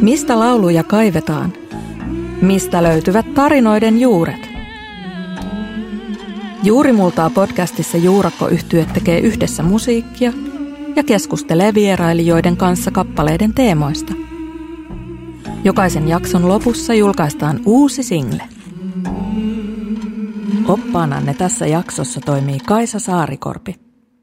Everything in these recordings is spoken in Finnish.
Mistä lauluja kaivetaan? Mistä löytyvät tarinoiden juuret? Juurimultaa podcastissa Juurakko-yhtye tekee yhdessä musiikkia ja keskustelee vierailijoiden kanssa kappaleiden teemoista. Jokaisen jakson lopussa julkaistaan uusi single. Oppaananne tässä jaksossa toimii Kaisa Saarikorpi.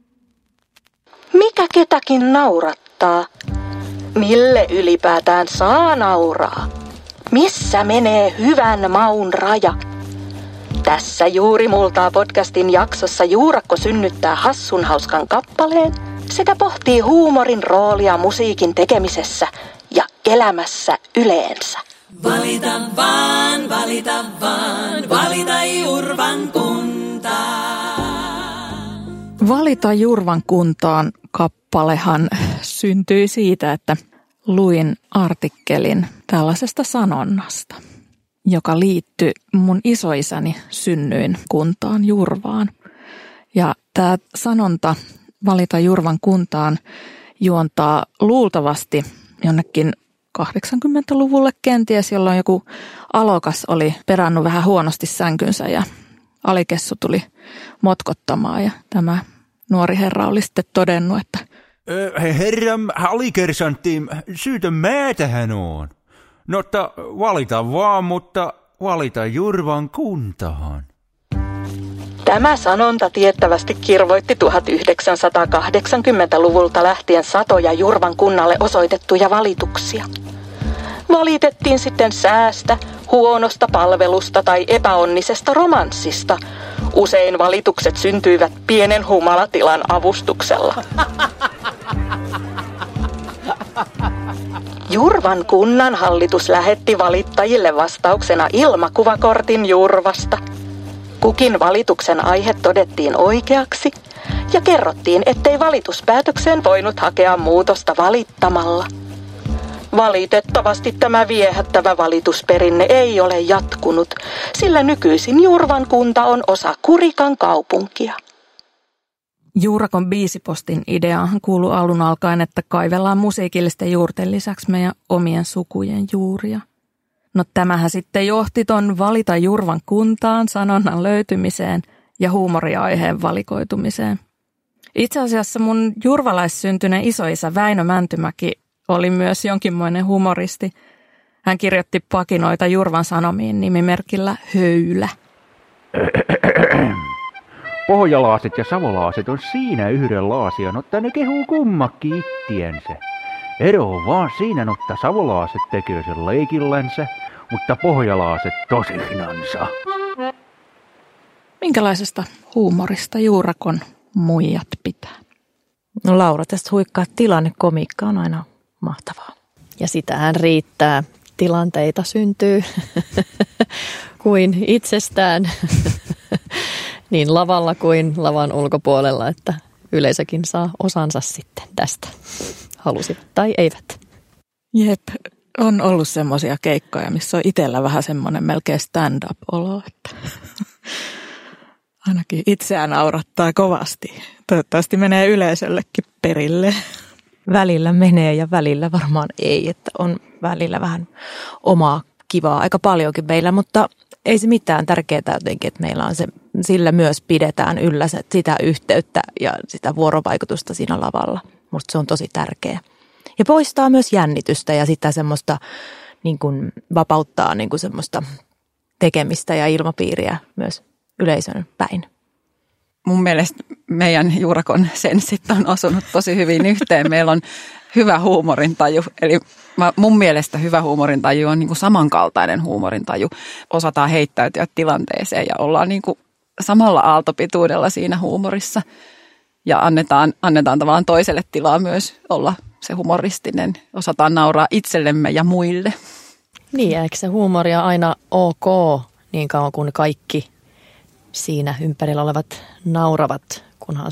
Mikä ketäkin naurattaa? Mille ylipäätään saa nauraa? Missä menee hyvän maun raja? Tässä Juurimultaa podcastin jaksossa Juurakko synnyttää hassun hauskan kappaleen sekä pohtii huumorin roolia musiikin tekemisessä ja elämässä yleensä. Valita vaan, valita Jurvan kuntaan. Valita Jurvan kuntaan -kappalehan syntyi siitä, että luin artikkelin tällaisesta sanonnasta, joka liittyi mun isoisäni synnyin kuntaan Jurvaan. Ja tämä sanonta Valita Jurvan kuntaan juontaa luultavasti jonnekin 80-luvulle kenties, jolloin joku alokas oli perannut vähän huonosti sänkynsä ja alikessu tuli motkottamaan ja tämä nuori herra oli sitten todennut, että herra alikersantti, syytön mä tähän on. No, että valita vaan, mutta valita Jurvan kuntaan. Tämä sanonta tiettävästi kirvoitti 1980-luvulta lähtien satoja Jurvan kunnalle osoitettuja valituksia. Valitettiin sitten säästä, huonosta palvelusta tai epäonnisesta romanssista. Usein valitukset syntyivät pienen humalatilan avustuksella. Jurvan kunnan hallitus lähetti valittajille vastauksena ilmakuvakortin Jurvasta. Kukin valituksen aihe todettiin oikeaksi ja kerrottiin, ettei valituspäätökseen voinut hakea muutosta valittamalla. Valitettavasti tämä viehättävä valitusperinne ei ole jatkunut, sillä nykyisin Jurvan kunta on osa Kurikan kaupunkia. Juurakon biisipostin ideahan kuului alun alkaen, että kaivellaan musiikillisten juurten lisäksi meidän omien sukujen juuria. No tämähän sitten johti ton Valita Jurvan kuntaan -sanonnan löytymiseen ja huumoriaiheen valikoitumiseen. Itse asiassa mun jurvalaissyntyinen isoisä Väinö Mäntymäki oli myös jonkinmoinen humoristi. Hän kirjoitti pakinoita Jurvan Sanomiin nimimerkillä Höylä. Pohjalaaset ja savolaaset on siinä yhden laasian, mutta ne kehuu kummakki ittiensä. Ero on vaan siinä, että savolaaset tekee sen leikillänsä, mutta pohjalaaset tosinansa. Minkälaisesta huumorista Juurakon muijat pitää? No Laura, tästä huikkaa tilannekomiikka on aina mahtavaa. Ja sitähän riittää. Tilanteita syntyy kuin itsestään niin lavalla kuin lavan ulkopuolella, että yleisökin saa osansa sitten tästä, halusivat tai eivät. Jep, on ollut semmoisia keikkoja, missä on itsellä vähän semmoinen melkein stand-up-olo, että ainakin itseään naurattaa kovasti. Toivottavasti menee yleisöllekin perille. Välillä menee ja välillä varmaan ei, että on välillä vähän omaa kivaa aika paljonkin meillä, mutta ei se mitään, tärkeää jotenkin, että meillä on se, sillä myös pidetään yllä sitä yhteyttä ja sitä vuorovaikutusta siinä lavalla. Musta se on tosi tärkeä. Ja poistaa myös jännitystä ja sitä semmoista, niin kuin vapauttaa niin kuin semmoista tekemistä ja ilmapiiriä myös yleisön päin. Mun mielestä meidän Juurakon senssit on osunut tosi hyvin yhteen. Meillä on hyvä huumorintaju, eli mun mielestä hyvä huumorintaju on niin kuin samankaltainen huumorintaju. Osataan heittäytyä tilanteeseen ja ollaan niin kuin samalla aaltopituudella siinä huumorissa. Ja annetaan tavallaan toiselle tilaa myös olla se humoristinen. Osataan nauraa itsellemme ja muille. Niin, eikö se huumoria aina ok niin kauan kuin kaikki siinä ympärillä olevat nauravat,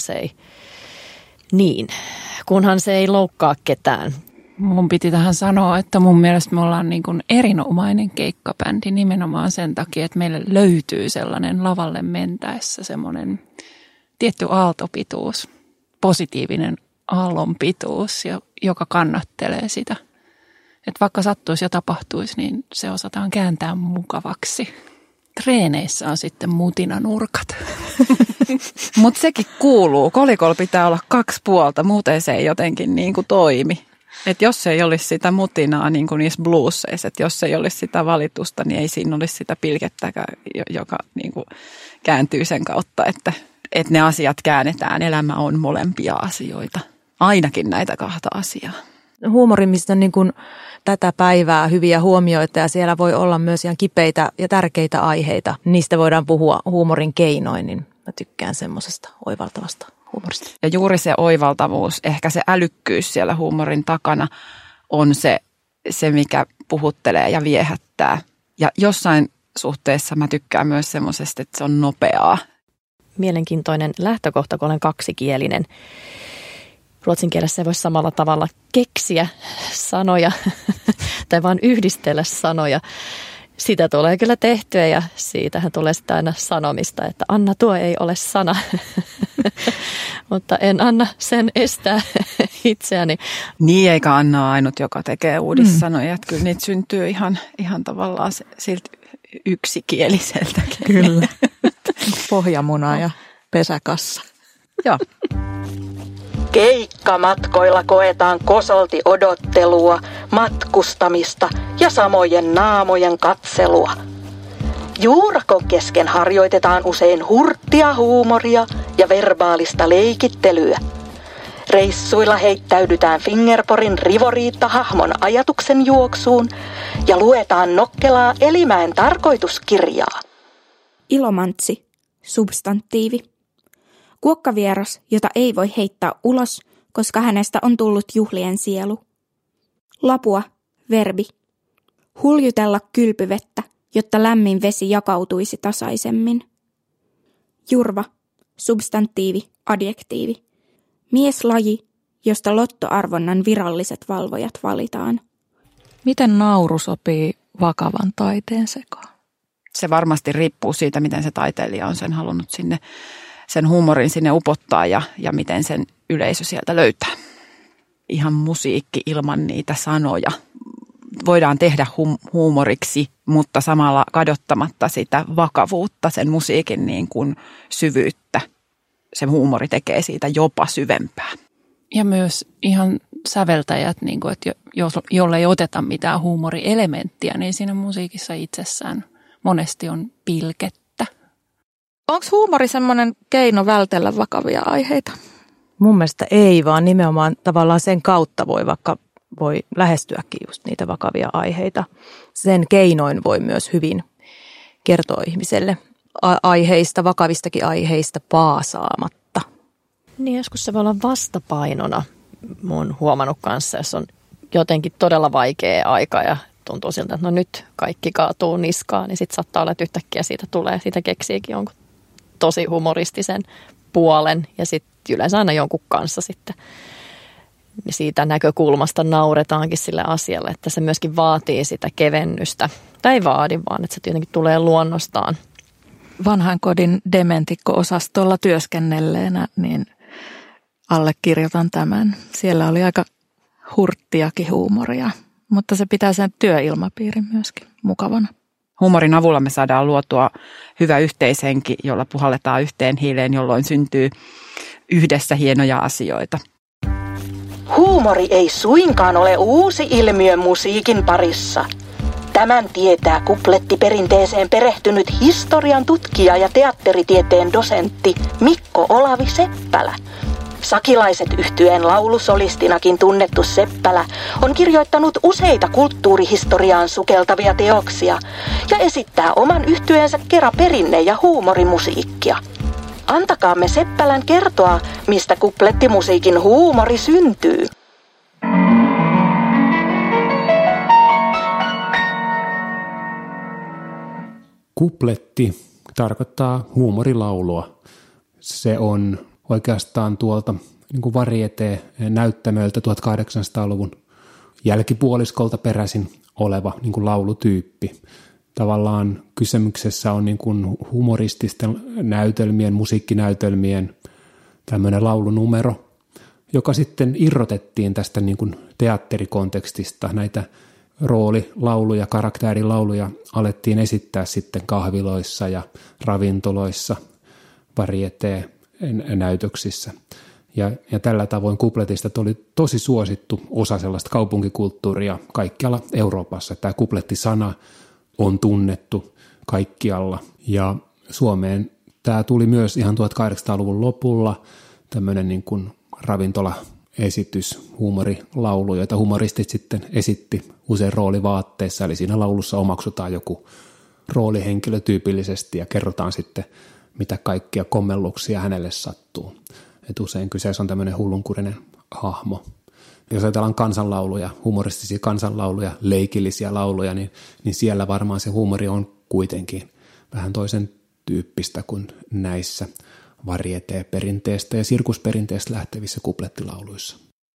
kunhan se ei loukkaa ketään. Mun piti tähän sanoa, että mun mielestä me ollaan niin kuin erinomainen keikkabändi nimenomaan sen takia, että meille löytyy sellainen lavalle mentäessä semmoinen tietty aaltopituus, positiivinen aallonpituus, joka kannattelee sitä Että vaikka sattuisi ja tapahtuisi, niin se osataan kääntää mukavaksi. Treeneissä on sitten mutinanurkat. Mutta sekin kuuluu. Kolikolla pitää olla 2 puolta, muuten se ei jotenkin niin kuin toimi. Että jos ei olisi sitä mutinaa niin kuin niissä blueseissa, että jos ei olisi sitä valitusta, niin ei siinä olisi sitä pilkettäkään, joka niin kuin kääntyy sen kautta, että ne asiat käännetään. Elämä on molempia asioita. Ainakin näitä 2 asiaa. Huumorimista on niin kuin tätä päivää hyviä huomioita ja siellä voi olla myös ihan kipeitä ja tärkeitä aiheita. Niistä voidaan puhua huumorin keinoin, niin mä tykkään semmoisesta oivaltavasta huumorista. Ja juuri se oivaltavuus, ehkä se älykkyys siellä huumorin takana on se mikä puhuttelee ja viehättää. Ja jossain suhteessa mä tykkään myös semmoisesta, että se on nopeaa. Mielenkiintoinen lähtökohta, kun olen kaksikielinen. Ruotsin kielessä ei voi samalla tavalla keksiä sanoja tai vaan yhdistellä sanoja. Sitä tulee kyllä tehtyä ja siitähän tulee sitä aina sanomista, että Anna, tuo ei ole sana, mutta en anna sen estää itseäni. Niin, eikä Anna ole ainut, joka tekee uudissanoja. Että kyllä niitä syntyy ihan tavallaan siltä yksikieliseltäkin. Kyllä. Pohjamuna ja pesäkassa. Joo. Keikkamatkoilla koetaan kosolti odottelua, matkustamista ja samojen naamojen katselua. Juurakon kesken harjoitetaan usein hurttia huumoria ja verbaalista leikittelyä. Reissuilla heittäydytään Fingerporin Rivoriitta-hahmon ajatuksen juoksuun ja luetaan nokkelaa Elimäen tarkoituskirjaa. Ilomantsi, substantiivi. Kuokkavieras, jota ei voi heittää ulos, koska hänestä on tullut juhlien sielu. Lapua, verbi. Huljutella kylpyvettä, jotta lämmin vesi jakautuisi tasaisemmin. Jurva, substantiivi, adjektiivi. Mieslaji, josta lottoarvonnan viralliset valvojat valitaan. Miten nauru sopii vakavan taiteen sekaan? Se varmasti riippuu siitä, miten se taiteilija on sen halunnut sen huumorin sinne upottaa ja miten sen yleisö sieltä löytää. Ihan musiikki ilman niitä sanoja. Voidaan tehdä huumoriksi, mutta samalla kadottamatta sitä vakavuutta, sen musiikin niin kuin syvyyttä. Se huumori tekee siitä jopa syvempää. Ja myös ihan säveltäjät, niin kuin, että jolle ei oteta mitään huumorielementtiä, niin siinä musiikissa itsessään monesti on pilkettä. Onko huumori semmoinen keino vältellä vakavia aiheita? Mun mielestä ei, vaan nimenomaan tavallaan sen kautta voi lähestyäkin just niitä vakavia aiheita. Sen keinoin voi myös hyvin kertoa ihmiselle aiheista, vakavistakin aiheista paasaamatta. Niin joskus se voi olla vastapainona, mun huomannut kanssa, jos on jotenkin todella vaikea aika ja tuntuu siltä, että no nyt kaikki kaatuu niskaan, niin sitten saattaa olla, että yhtäkkiä siitä keksiikin jonkun tosi humoristisen puolen ja sitten yleensä aina jonkun kanssa sitten siitä näkökulmasta nauretaankin sille asialle, että se myöskin vaatii sitä kevennystä. Tai ei vaadi, vaan että se jotenkin tulee luonnostaan. Vanhainkodin dementikko-osastolla työskennelleenä, niin allekirjoitan tämän. Siellä oli aika hurttiakin huumoria, mutta se pitää sen työilmapiirin myöskin mukavana. Huumorin avulla me saadaan luotua hyvä yhteishenki, jolla puhalletaan yhteen hiileen, jolloin syntyy yhdessä hienoja asioita. Huumori ei suinkaan ole uusi ilmiö musiikin parissa. Tämän tietää kuplettiperinteeseen perehtynyt historian tutkija ja teatteritieteen dosentti Mikko Olavi Seppälä. Sakilaiset -yhtyeen laulusolistinakin tunnettu Seppälä on kirjoittanut useita kulttuurihistoriaan sukeltavia teoksia ja esittää oman yhtyeensä kera perinne- ja huumorimusiikkia. Antakaamme Seppälän kertoa, mistä kuplettimusiikin huumori syntyy. Kupletti tarkoittaa huumorilaulua. Se on oikeastaan tuolta niin kuin varieté-näyttämöltä 1800-luvun jälkipuoliskolta peräisin oleva niin kuin laulutyyppi. Tavallaan kysymyksessä on niin kuin humorististen näytelmien, musiikkinäytelmien tämmöinen laulunumero, joka sitten irrotettiin tästä niin kuin teatterikontekstista. Näitä roolilauluja, karakterilauluja alettiin esittää sitten kahviloissa ja ravintoloissa, varieté-näytöksissä. Ja tällä tavoin kupletista oli tosi suosittu osa sellaista kaupunkikulttuuria kaikkialla Euroopassa. Tämä kuplettisana on tunnettu kaikkialla ja Suomeen tämä tuli myös ihan 1800-luvun lopulla tämmöinen niin kuin ravintolaesitys, huumorilaulu, joita humoristit sitten esitti usein roolivaatteissa. Eli siinä laulussa omaksutaan joku roolihenkilö tyypillisesti ja kerrotaan sitten, mitä kaikkia kommelluksia hänelle sattuu. Et usein kyseessä on tämmöinen hullunkurinen hahmo. Jos ajatellaan kansanlauluja, humoristisia kansanlauluja, leikillisiä lauluja, niin siellä varmaan se huumori on kuitenkin vähän toisen tyyppistä kuin näissä varieté-perinteestä ja sirkusperinteestä lähtevissä kuplettilauluissa.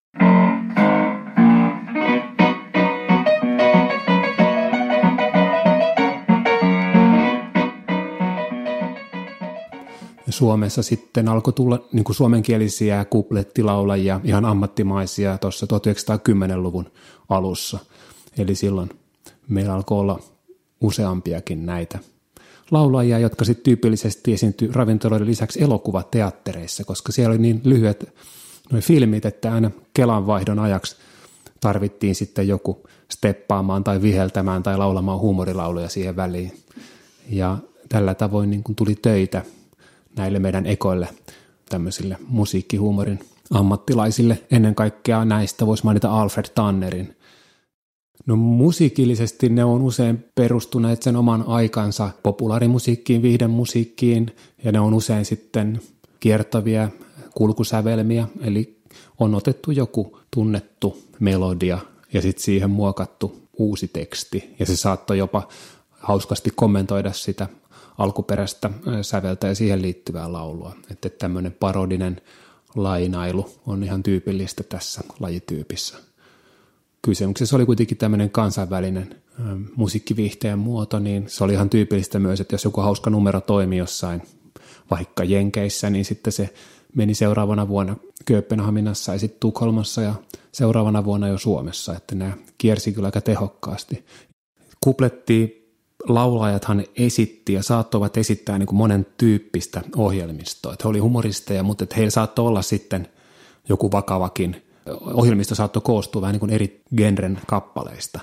Suomessa sitten alkoi tulla niin kuin suomenkielisiä kuplettilaulajia, ihan ammattimaisia tuossa 1910-luvun alussa. Eli silloin meillä alkoi olla useampiakin näitä laulajia, jotka sitten tyypillisesti esiintyi ravintoloiden lisäksi elokuvateattereissa, koska siellä oli niin lyhyet filmit, että aina kelanvaihdon ajaksi tarvittiin sitten joku steppaamaan tai viheltämään tai laulamaan huumorilauluja siihen väliin. Ja tällä tavoin niin kuin tuli töitä näille meidän ekoille tämmöisille musiikkihuumorin ammattilaisille. Ennen kaikkea näistä voisi mainita Alfred Tannerin. No musiikillisesti ne on usein perustuneet sen oman aikansa populaarimusiikkiin, viihdemusiikkiin ja ne on usein sitten kiertäviä kulkusävelmiä, eli on otettu joku tunnettu melodia ja sitten siihen muokattu uusi teksti ja se saattoi jopa hauskasti kommentoida sitä alkuperäistä säveltä ja siihen liittyvää laulua. Että tämmöinen parodinen lainailu on ihan tyypillistä tässä lajityypissä. Kysymyksessä oli kuitenkin tämmöinen kansainvälinen musiikkiviihteen muoto, niin se oli ihan tyypillistä myös, että jos joku hauska numero toimi jossain vaikka Jenkeissä, niin sitten se meni seuraavana vuonna Kööpenhaminassa ja sitten Tukholmassa ja seuraavana vuonna jo Suomessa, että nämä kiersi kyllä aika tehokkaasti. Kuplettilaulajathan esitti ja saattoivat esittää niin kuin monen tyyppistä ohjelmistoa. Että he oli humoristeja, mutta että heillä saattoi olla sitten joku vakavakin. Ohjelmisto saattoi koostua vähän niin kuin eri genren kappaleista.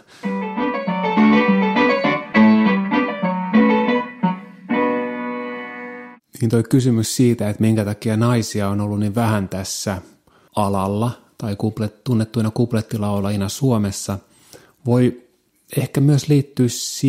Niin toi kysymys siitä, että minkä takia naisia on ollut niin vähän tässä alalla tai tunnettuina kuplettilaulajina Suomessa, voi ehkä myös liittyä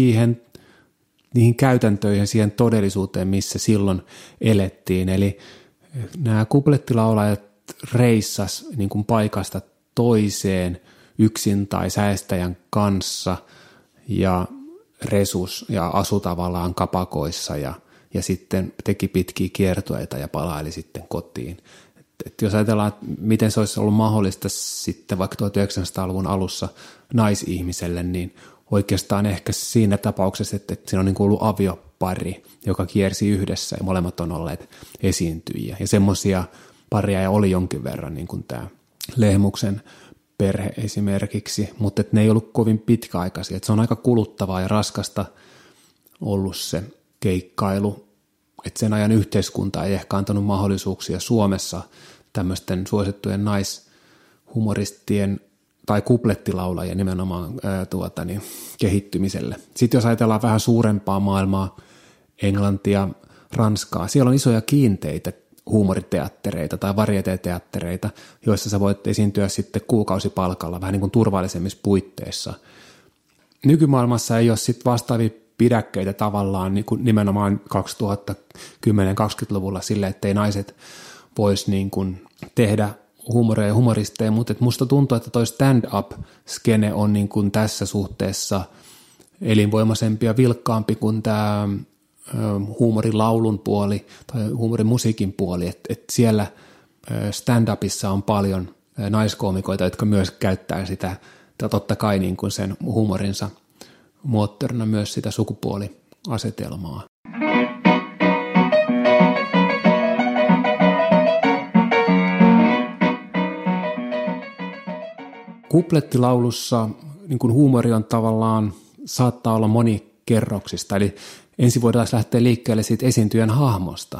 niihin käytäntöihin, siihen todellisuuteen, missä silloin elettiin. Eli nämä kuplettilaulajat reissas niin kuin paikasta toiseen yksin tai säestäjän kanssa ja resus ja asu tavallaan kapakoissa ja sitten teki pitkiä kiertueita ja palaili sitten kotiin. Et jos ajatellaan, että miten se olisi ollut mahdollista sitten vaikka 1900-luvun alussa naisihmiselle, niin oikeastaan ehkä siinä tapauksessa, että siinä on niin kuin ollut aviopari, joka kiersi yhdessä ja molemmat on olleet esiintyjiä. Ja semmoisia paria oli jonkin verran, niin kuin tämä Lehmuksen perhe esimerkiksi, mutta ne ei ollut kovin pitkäaikaisia. Et se on aika kuluttavaa ja raskasta ollut se keikkailu, että sen ajan yhteiskunta ei ehkä antanut mahdollisuuksia Suomessa tämmöisten suosittujen naishumoristien tai kuplettilaulajien nimenomaan kehittymiselle. Sitten jos ajatellaan vähän suurempaa maailmaa, Englantia, Ranskaa, siellä on isoja kiinteitä huumoriteattereita tai varieté-teattereita, joissa sä voit esiintyä sitten kuukausipalkalla vähän niin kuin turvallisemmissa puitteissa. Nykymaailmassa ei ole sitten vastaavia pidäkkeitä tavallaan niin kuin nimenomaan 2010-2020-luvulla sille, ettei naiset vois niin kuin tehdä huumoria ja humoristeja, mutta musta tuntuu, että toi stand-up-skene on niin kuin tässä suhteessa elinvoimaisempi ja vilkkaampi kuin tämä huumorilaulun puoli tai huumorimusiikin puoli, että siellä stand-upissa on paljon naiskoomikoita, jotka myös käyttää sitä, totta kai niin kuin sen huumorinsa moottorina myös sitä sukupuoliasetelmaa. Kuplettilaulussa niin kuin huumori on tavallaan, saattaa olla monikerroksista. Eli ensin voidaan lähteä liikkeelle siitä esiintyjän hahmosta.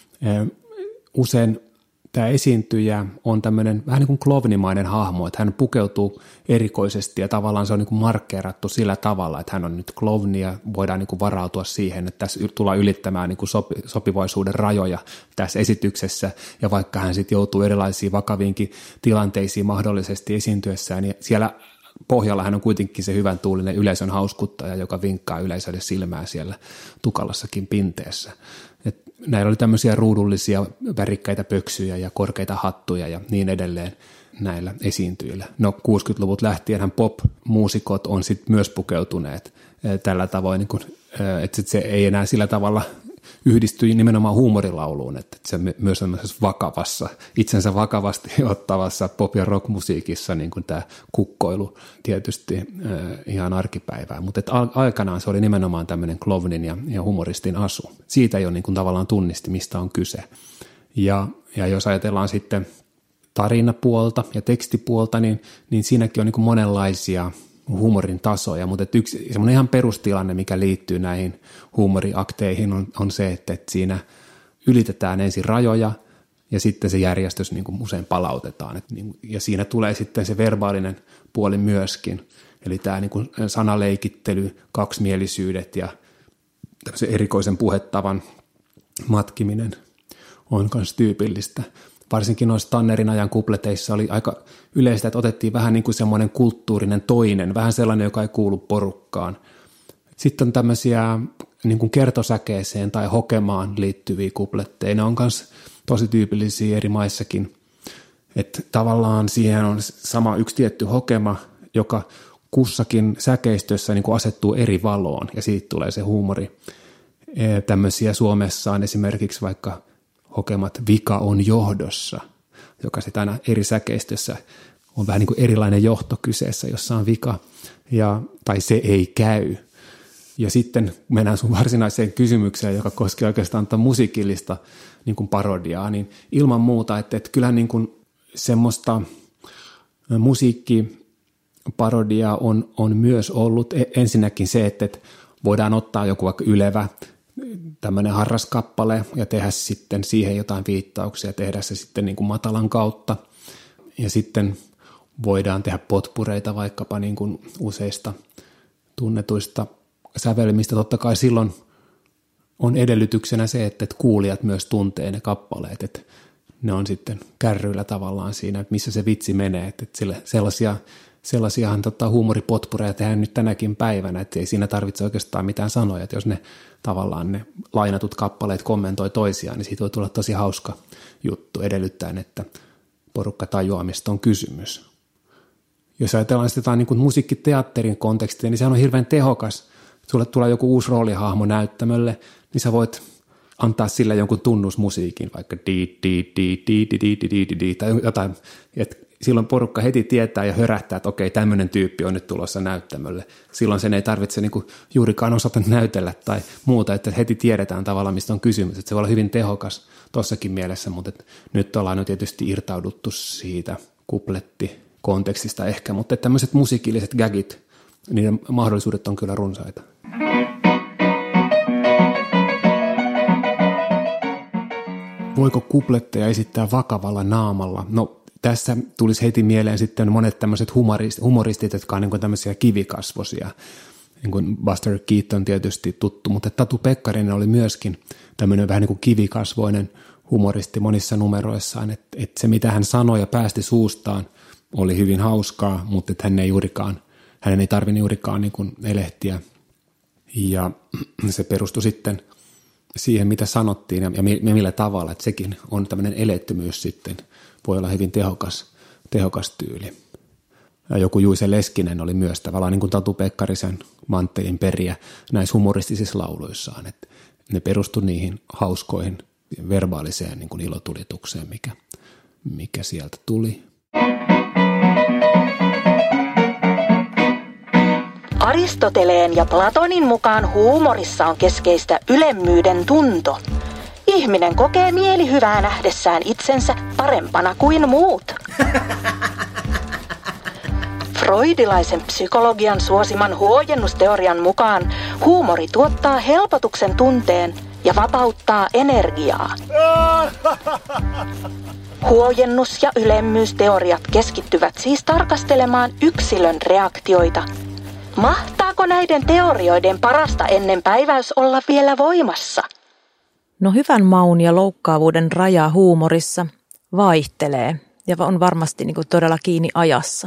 Usein tämä esiintyjä on tämmöinen vähän niin kuin klovnimainen hahmo, että hän pukeutuu erikoisesti ja tavallaan se on niin kuin markkeerattu sillä tavalla, että hän on nyt klovni ja voidaan niin kuin varautua siihen, että tässä tullaan ylittämään niin kuin sopivaisuuden rajoja tässä esityksessä ja vaikka hän sitten joutuu erilaisiin vakaviinkin tilanteisiin mahdollisesti esiintyessään, niin siellä pohjalla hän on kuitenkin se hyvän tuulinen yleisön hauskuttaja, joka vinkkaa yleisölle silmää siellä tukalassakin pinteessä. Näillä oli tämmöisiä ruudullisia värikkäitä pöksyjä ja korkeita hattuja ja niin edelleen näillä esiintyjillä. No 60-luvut lähtienhän pop-muusikot on sitten myös pukeutuneet tällä tavoin, niin kun, että se ei enää sillä tavalla yhdistyi nimenomaan huumorilauluun, että se myös tämmöisessä vakavassa, itsensä vakavasti ottavassa pop- ja rock-musiikissa niin kuin tämä kukkoilu tietysti ihan arkipäivää, mutta aikanaan se oli nimenomaan tämmöinen klovnin ja humoristin asu. Siitä jo niin kuin tavallaan tunnisti, mistä on kyse. Ja jos ajatellaan sitten tarinapuolta ja tekstipuolta, niin siinäkin on niin kuin monenlaisia huumorin tasoja, mutta yksi semmoinen ihan perustilanne, mikä liittyy näihin huumoriakteihin on se, että siinä ylitetään ensin rajoja ja sitten se järjestys niin kuin usein palautetaan. Ja siinä tulee sitten se verbaalinen puoli myöskin, eli tämä niin kuin sanaleikittely, kaksimielisyydet ja tämmöisen erikoisen puhetavan matkiminen on myös tyypillistä. Varsinkin noissa Tannerin ajan kupleteissa oli aika yleistä, että otettiin vähän niin kuin semmoinen kulttuurinen toinen, vähän sellainen, joka ei kuulu porukkaan. Sitten on tämmöisiä niin kuin kertosäkeeseen tai hokemaan liittyviä kupletteja. Ne on myös tosi tyypillisiä eri maissakin. Että tavallaan siihen on sama yksi tietty hokema, joka kussakin säkeistössä niin kuin asettuu eri valoon ja siitä tulee se huumori. Tämmöisiä Suomessa on esimerkiksi vaikka hokemat Vika on johdossa, joka sitten aina eri säkeistössä on vähän niin kuin erilainen johto kyseessä, jossa on vika, tai se ei käy. Ja sitten mennään sun varsinaiseen kysymykseen, joka koskee oikeastaan musiikillista niin kuin parodiaa, niin ilman muuta, että kyllähän niin kuin semmoista musiikkiparodiaa on myös ollut ensinnäkin se, että voidaan ottaa joku vaikka ylevä, tämmöinen harraskappale ja tehdä sitten siihen jotain viittauksia, tehdä se sitten niin kuin matalan kautta ja sitten voidaan tehdä potpureita vaikkapa niin kuin useista tunnetuista sävelmistä. Totta kai silloin on edellytyksenä se, että kuulijat myös tuntee ne kappaleet, että ne on sitten kärryillä tavallaan siinä, että missä se vitsi menee, että sellaisiahan huumoripotpureja tehdään nyt tänäkin päivänä, että ei siinä tarvitse oikeastaan mitään sanoja, että jos ne tavallaan ne lainatut kappaleet kommentoi toisiaan, niin siitä voi tulla tosi hauska juttu edellyttäen, että porukka tajuaa, mistä on kysymys. Jos ajatellaan sitä niin kuin musiikkiteatterin kontekstia, niin se on hirveän tehokas. Sulle tulee joku uusi roolihahmo näyttämölle, niin sä voit antaa sille jonkun tunnusmusiikin, vaikka di tai jotain, että silloin porukka heti tietää ja hörähtää, että okei, tämmöinen tyyppi on nyt tulossa näyttämölle. Silloin sen ei tarvitse niinku juurikaan osata näytellä tai muuta, että heti tiedetään tavallaan, mistä on kysymys. Että se voi olla hyvin tehokas tossakin mielessä, mutta nyt ollaan jo tietysti irtauduttu siitä kuplettikontekstista ehkä, mutta tämmöiset musiikilliset gagit, niiden mahdollisuudet on kyllä runsaita. Voiko kupletteja esittää vakavalla naamalla? No, tässä tulisi heti mieleen sitten monet tämmöiset humoristit, jotka on niin kuin tämmöisiä kivikasvoisia. Niin kuin Buster Keaton tietysti tuttu, mutta Tatu Pekkarinen oli myöskin tämmöinen vähän niin kuin kivikasvoinen humoristi monissa numeroissaan. Että se, mitä hän sanoi ja päästi suustaan, oli hyvin hauskaa, mutta että hänen ei tarvinnut juurikaan niin kuin elehtiä. Ja se perustui sitten siihen, mitä sanottiin ja millä tavalla, että sekin on tämmöinen elettömyys sitten, voi olla hyvin tehokas tyyli. Ja joku Juise Leskinen oli myös tavallaan niin kuin Tatu Pekkarisen manttelin periä näissä humoristisissa lauluissaan, että ne perustu niihin hauskoihin verbaaliseen niin kuin ilotulitukseen, mikä sieltä tuli. Aristoteleen ja Platonin mukaan huumorissa on keskeistä ylemmyyden tunto. Ihminen kokee mielihyvää nähdessään itsensä parempana kuin muut. Freudilaisen psykologian suosiman huojennusteorian mukaan huumori tuottaa helpotuksen tunteen ja vapauttaa energiaa. Huojennus- ja ylemmyysteoriat keskittyvät siis tarkastelemaan yksilön reaktioita. Mahtaako näiden teorioiden parasta ennen päiväys olla vielä voimassa? No hyvän maun ja loukkaavuuden raja huumorissa vaihtelee ja on varmasti niin kuin todella kiinni ajassa.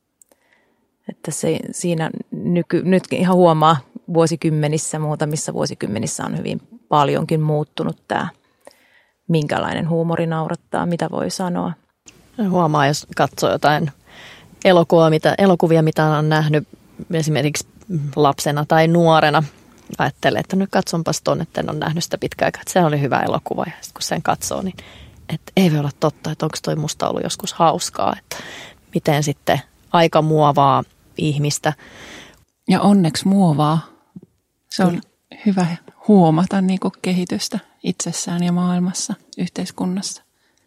Että se siinä nyt ihan huomaa muutamissa vuosikymmenissä on hyvin paljonkin muuttunut tämä, minkälainen huumori naurattaa, mitä voi sanoa. Huomaa, jos katsoo jotain elokuvia, mitä on nähnyt esimerkiksi lapsena tai nuorena. Ajattelee, että nyt katsonpas tuonne, että en ole nähnyt sitä pitkään aikaa, että se oli hyvä elokuva. Ja sitten kun sen katsoo, niin että ei voi olla totta, että onko toi musta ollut joskus hauskaa. Että miten sitten aika muovaa ihmistä. Ja onneksi muovaa. Se on hyvä huomata niin kuin kehitystä itsessään ja maailmassa, yhteiskunnassa.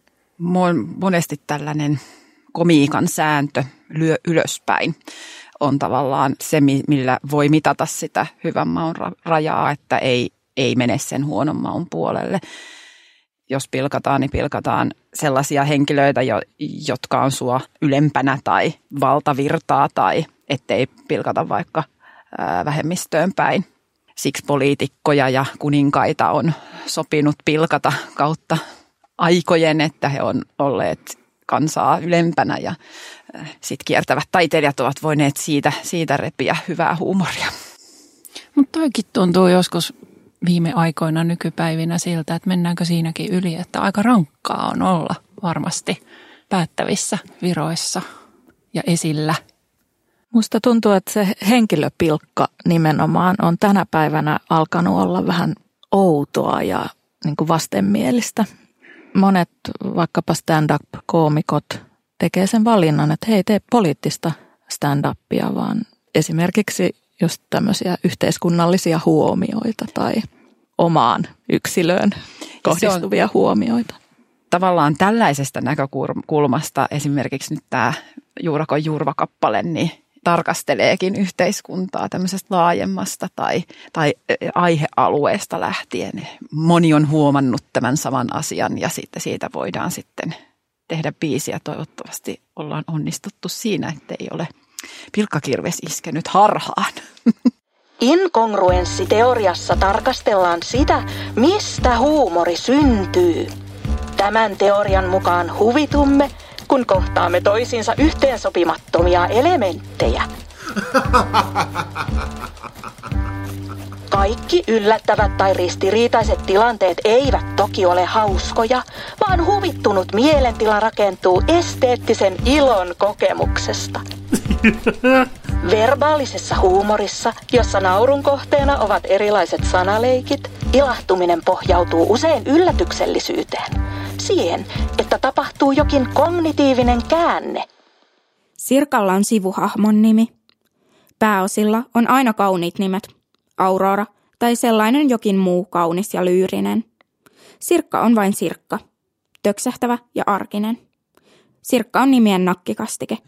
Monesti tällainen komiikan sääntö lyö ylöspäin on tavallaan se, millä voi mitata sitä hyvän maun rajaa, että ei mene sen huonon maun puolelle. Jos pilkataan, niin pilkataan sellaisia henkilöitä, jotka on sua ylempänä tai valtavirtaa tai ettei pilkata vaikka vähemmistöön päin. Siksi poliitikkoja ja kuninkaita on sopinut pilkata kautta aikojen, että he on olleet kansaa ylempänä ja sitten kiertävät taiteilijat ovat voineet siitä repiä hyvää huumoria. Mutta toikin tuntuu joskus viime aikoina nykypäivinä siltä, että mennäänkö siinäkin yli, että aika rankkaa on olla varmasti päättävissä viroissa ja esillä. Musta tuntuu, että se henkilöpilkka nimenomaan on tänä päivänä alkanut olla vähän outoa ja niin kuin vastenmielistä. Monet vaikkapa stand-up-koomikot tekee sen valinnan, että he ei tee poliittista stand-upia, vaan esimerkiksi just tämmöisiä yhteiskunnallisia huomioita tai omaan yksilöön kohdistuvia huomioita. Tavallaan tällaisesta näkökulmasta esimerkiksi nyt tämä Juurakon Jurva-kappale niin tarkasteleekin yhteiskuntaa tämmöisestä laajemmasta tai aihealueesta lähtien. Moni on huomannut tämän saman asian ja sitten siitä voidaan sitten tehdä biisiä. Toivottavasti ollaan onnistuttu siinä, ettei ole pilkkakirves iskenyt harhaan. Inkongruenssiteoriassa tarkastellaan sitä, mistä huumori syntyy. Tämän teorian mukaan huvitumme, kun kohtaamme toisiinsa yhteensopimattomia elementtejä. Kaikki yllättävät tai ristiriitaiset tilanteet eivät toki ole hauskoja, vaan huvittunut mielentila rakentuu esteettisen ilon kokemuksesta. Verbaalisessa huumorissa, jossa naurun kohteena ovat erilaiset sanaleikit, ilahtuminen pohjautuu usein yllätyksellisyyteen. Siihen, että tapahtuu jokin kognitiivinen käänne. Sirkalla on sivuhahmon nimi. Pääosilla on aina kauniit nimet. Aurora tai sellainen jokin muu kaunis ja lyyrinen. Sirkka on vain Sirkka. Töksähtävä ja arkinen. Sirkka on nimien nakkikastike.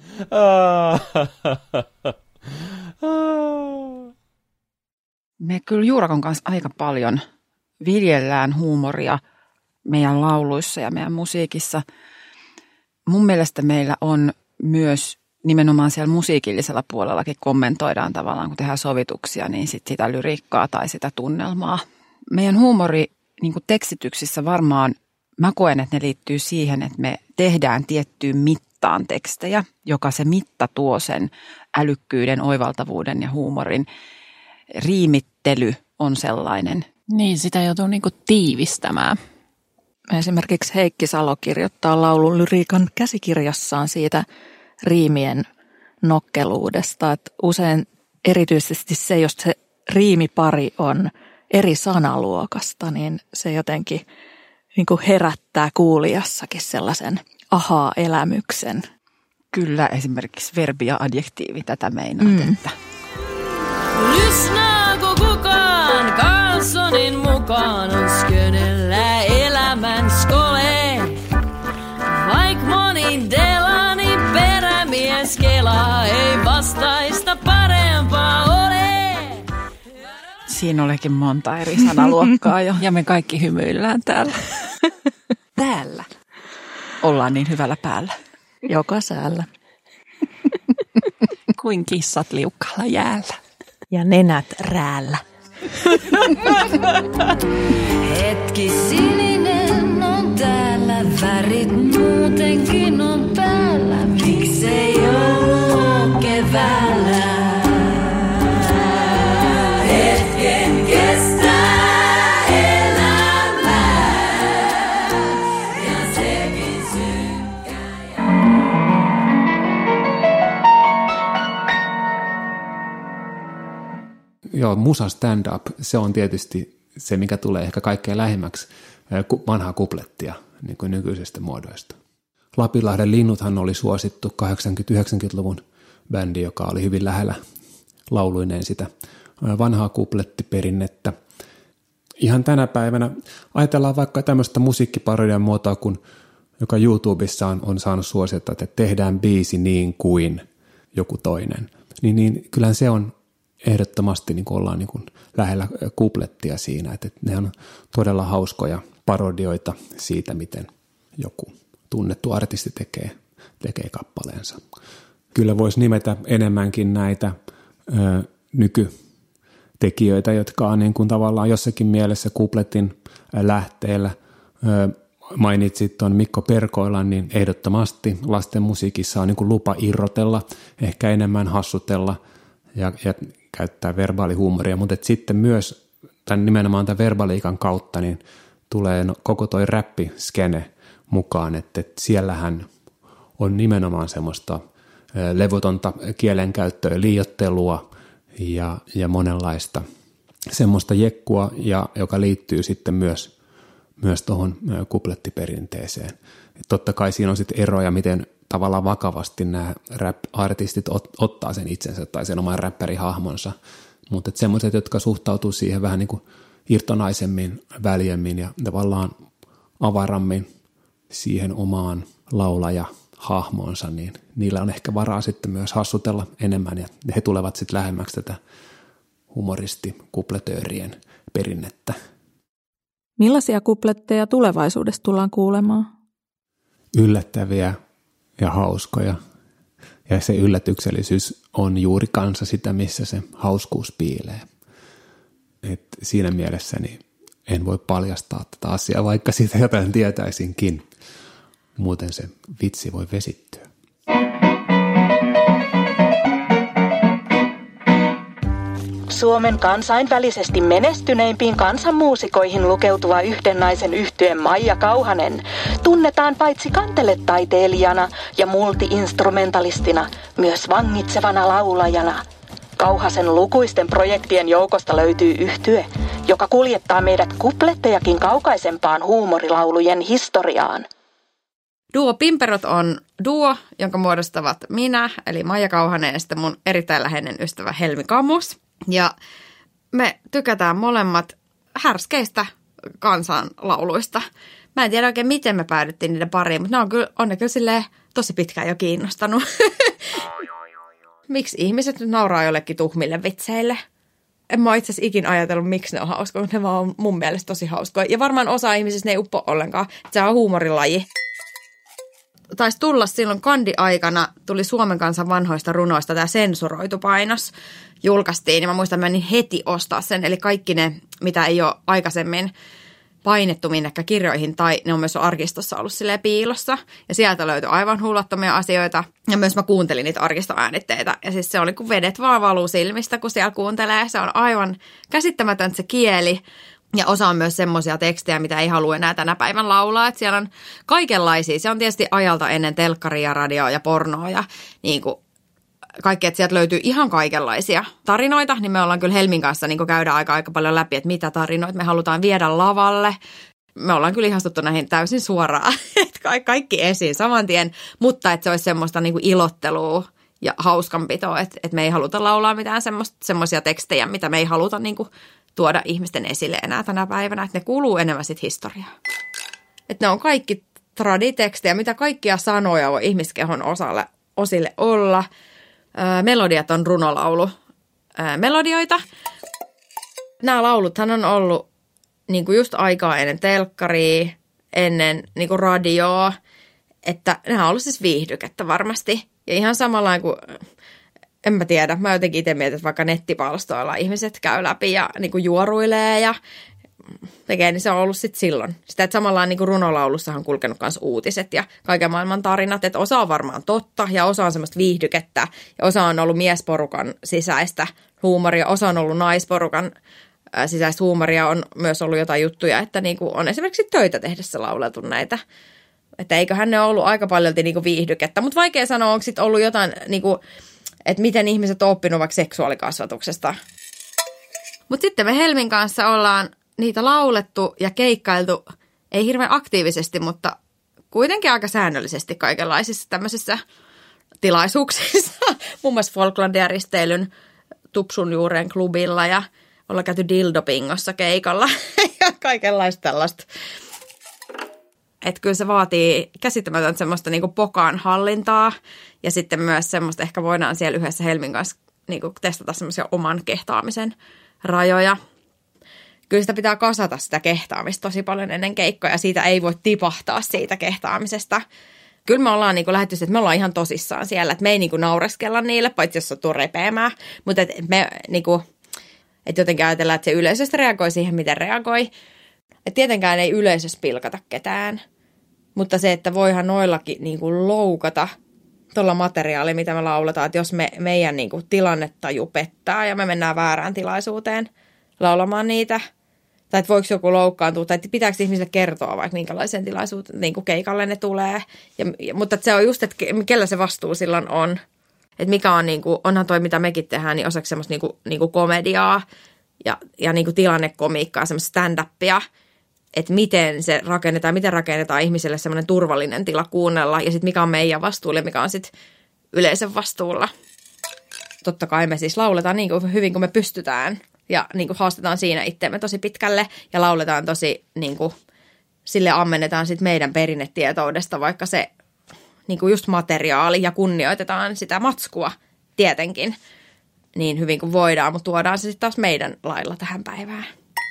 Me kyllä Juurakon kanssa aika paljon viljellään huumoria meidän lauluissa ja meidän musiikissa. Mun mielestä meillä on myös nimenomaan siellä musiikillisella puolellakin kommentoidaan tavallaan, kun tehdään sovituksia, niin sitä lyriikkaa tai sitä tunnelmaa. Meidän huumori niin kuin tekstityksissä varmaan, mä koen, että ne liittyy siihen, että me tehdään tiettyyn mittaan tekstejä, joka se mitta tuo sen älykkyyden, oivaltavuuden ja huumorin. Riimittely on sellainen. Niin, sitä joutuu niin kuin tiivistämään. Esimerkiksi Heikki Salo kirjoittaa laulun lyriikan käsikirjassaan siitä riimien nokkeluudesta. Että usein erityisesti se, jos se riimipari on eri sanaluokasta, niin se jotenkin niin kuin herättää kuulijassakin sellaisen ahaa-elämyksen. Kyllä, esimerkiksi verbi ja adjektiivi tätä meinaat, että... Lyssnaako kukaan Carlsonin mukaan on skönellä elämän skole? Vaik moni delani perämies kelaa ei vastaista parempaa ole. Siinä olikin monta eri sanaluokkaa jo. Ja me kaikki hymyillään täällä. Täällä. Ollaan niin hyvällä päällä. Joka säällä. Kuin kissat liukkaalla jäällä. Ja nenät räällä. Hetki sininen on täällä, värit muutenkin on päällä. Miksei joulu keväällä? Hetken kestää elämää ja sekin synkkää. Joo, musa stand-up, se on tietysti se, mikä tulee ehkä kaikkein lähimmäksi vanhaa kuplettia niin kuin nykyisestä muodoista. Lapinlahden linnuthan oli suosittu 80-90-luvun bändi, joka oli hyvin lähellä lauluineen sitä vanhaa kuplettiperinnettä. Ihan tänä päivänä ajatellaan vaikka tämmöistä musiikkiparodian muotoa, joka YouTubessa on saanut suosiota, että tehdään biisi niin kuin joku toinen. Niin kyllähän se on ehdottomasti niin kuin ollaan niin kuin lähellä kuplettia siinä, että ne on todella hauskoja parodioita siitä, miten joku tunnettu artisti tekee kappaleensa. Kyllä voisi nimetä enemmänkin näitä nykytekijöitä, jotka on niin kuin tavallaan jossakin mielessä kupletin lähteellä. Mainitsit tuon Mikko Perkoilan, niin ehdottomasti lasten musiikissa on niin kuin lupa irrotella, ehkä enemmän hassutella ja käyttää verbaalihuumoria, mutta sitten myös nimenomaan tämän verbaliikan kautta niin tulee koko toi räppiskene mukaan, että siellähän on nimenomaan semmoista levotonta kielenkäyttöä, liioittelua ja monenlaista semmoista jekkua, joka liittyy sitten myös tuohon kuplettiperinteeseen. Et totta kai siinä on sitten eroja, miten tavallaan vakavasti nämä rap-artistit ottaa sen itsensä tai sen oman räppärihahmonsa, mutta semmoiset, jotka suhtautuu siihen vähän niin kuin irtonaisemmin, väljemmin ja tavallaan avarammin siihen omaan laulajahahmonsa, niin niillä on ehkä varaa sitten myös hassutella enemmän ja he tulevat sitten lähemmäksi tätä humoristi-kupletöörien perinnettä. Millaisia kupletteja tulevaisuudessa tullaan kuulemaan? Yllättäviä ja hauskoja. Ja se yllätyksellisyys on juuri kanssa sitä, missä se hauskuus piilee. Et siinä mielessä niin en voi paljastaa tätä asiaa, vaikka siitä jotain tietäisinkin. Muuten se vitsi voi vesittyä. Suomen kansainvälisesti menestyneimpiin kansanmuusikoihin lukeutuva yhden naisen yhtye Maija Kauhanen tunnetaan paitsi kanteletaiteilijana ja multi-instrumentalistina, myös vangitsevana laulajana. Kauhasen lukuisten projektien joukosta löytyy yhtye, joka kuljettaa meidät kuplettejakin kaukaisempaan huumorilaulujen historiaan. Duo Pimperot on duo, jonka muodostavat minä, eli Maija Kauhanen, ja sitten mun erittäin läheinen ystävä Helmi Kamus. Ja me tykätään molemmat härskeistä kansanlauluista. Mä en tiedä oikein, miten me päädyttiin niiden pariin, mutta on ne kyllä silleen tosi pitkään jo kiinnostanut. Miksi ihmiset nyt nauraa jollekin tuhmille vitseille? En mä itse asiassa ikin ajatellut, miksi ne on hauskoja, mutta ne vaan on mun mielestä tosi hauskoja. Ja varmaan osa ihmisistä ne ei uppo ollenkaan. Se on huumorilaji. Taisi tulla silloin kandi-aikana, tuli Suomen kansan vanhoista runoista tämä sensuroitu painos. Julkaistiin ja mä muistan, että mä menin heti ostaa sen. Eli kaikki ne, mitä ei ole aikaisemmin painettu minnekään kirjoihin tai ne on myös arkistossa ollut silleen piilossa. Ja sieltä löytyi aivan hullattomia asioita. Ja myös mä kuuntelin niitä arkistoäänitteitä. Ja siis se oli kuin vedet vaan valuu silmistä, kun siellä kuuntelee. Se on aivan käsittämätöntä se kieli. Ja osa on myös semmoisia tekstejä, mitä ei halua enää tänä päivän laulaa. Että siellä on kaikenlaisia. Se on tietysti ajalta ennen telkkaria, radioa ja pornoa ja niin kuin kaikki, että sieltä löytyy ihan kaikenlaisia tarinoita, niin me ollaan kyllä Helmin kanssa niin käydään aika paljon läpi, että mitä tarinoita me halutaan viedä lavalle. Me ollaan kyllä ihastuttu näihin täysin suoraan, että kaikki esiin saman tien, mutta että se olisi semmoista niin kuin ilottelua ja hauskanpitoa, että me ei haluta laulaa mitään semmoisia tekstejä, mitä me ei haluta niin kuin tuoda ihmisten esille enää tänä päivänä, että ne kuuluu enemmän sitten historiaan. Että ne on kaikki traditekstejä, mitä kaikkia sanoja voi ihmiskehon osille olla. Melodiat on runolaulu melodioita. Nämä lauluthan on ollut niin kuin just aikaa ennen telkkaria, ennen niin kuin radioa, että nämä on ollut siis viihdykettä varmasti. Ja ihan samalla kuin, en mä tiedä, mä jotenkin itse mietin, että vaikka nettipalstoilla ihmiset käy läpi ja niin kuin juoruilee ja tekee, niin se on ollut sitten silloin. Sitä, että samalla niin kuin runolaulussahan on kulkenut myös uutiset ja kaiken maailman tarinat, että osa on varmaan totta ja osa on semmoista viihdykettä ja osa on ollut miesporukan sisäistä huumoria, osa on ollut naisporukan sisäistä huumoria, on myös ollut jotain juttuja, että niin kuin on esimerkiksi töitä tehdessä lauleltu näitä. Että eiköhän ne ole ollut aika paljon niin kuin viihdykettä, mutta vaikea sanoa, onko sitten ollut jotain, niin kuin, että miten ihmiset on oppinut vaikka seksuaalikasvatuksesta. Mutta sitten me Helmin kanssa ollaan niitä laulettu ja keikkailtu, ei hirveän aktiivisesti, mutta kuitenkin aika säännöllisesti kaikenlaisissa tämmöisissä tilaisuuksissa. Muun muassa Folkland-järjesteilyn Tupsun juureen klubilla ja ollaan käyty Dildopingossa keikalla ja kaikenlaista tällaista. Että kyllä se vaatii käsittämätöntä semmoista niinku pokaan hallintaa ja sitten myös semmoista, ehkä voidaan siellä yhdessä Helmin kanssa niinku testata semmoisia oman kehtaamisen rajoja. Kyllä sitä pitää kasata sitä kehtaamista tosi paljon ennen keikkoja ja siitä ei voi tipahtaa siitä kehtaamisesta. Kyllä me ollaan niinku lähdetty, että me ollaan ihan tosissaan siellä, että me ei niinku naureskella niille, paitsi jos sattuu repeämään, mutta et me niinku, että jotenkin ajatellaan, että se yleisöstä reagoi siihen, miten reagoi. Et tietenkään ei yleisössä pilkata ketään, mutta se, että voihan noillakin niinku loukata tuolla materiaali, mitä me lauletaan, että jos meidän niinku tilannetaju pettää ja me mennään väärään tilaisuuteen laulamaan niitä, tai että voiko joku loukkaantua, tai pitääkö ihmisille kertoa vaikka minkälaisen tilaisuuteen niinku keikalle ne tulee. Mutta se on just, että kellä se vastuu silloin on. Että mikä on, niinku, onhan toi mitä mekin tehdään, niin osaksi semmoista niinku komediaa ja niinku tilannekomiikkaa, semmoista stand-upia, että miten se rakennetaan, miten rakennetaan ihmiselle semmoinen turvallinen tila kuunnella ja sitten mikä on meidän vastuulla ja mikä on sitten yleisön vastuulla. Totta kai me siis lauletaan niin kuin hyvin kuin me pystytään ja niin kuin haastetaan siinä itseämme tosi pitkälle ja lauletaan tosi niin kuin, sille ammennetaan sitten meidän perinnetietoudesta vaikka se niin kuin just materiaali ja kunnioitetaan sitä matskua tietenkin niin hyvin kuin voidaan, mutta tuodaan se sitten taas meidän lailla tähän päivään.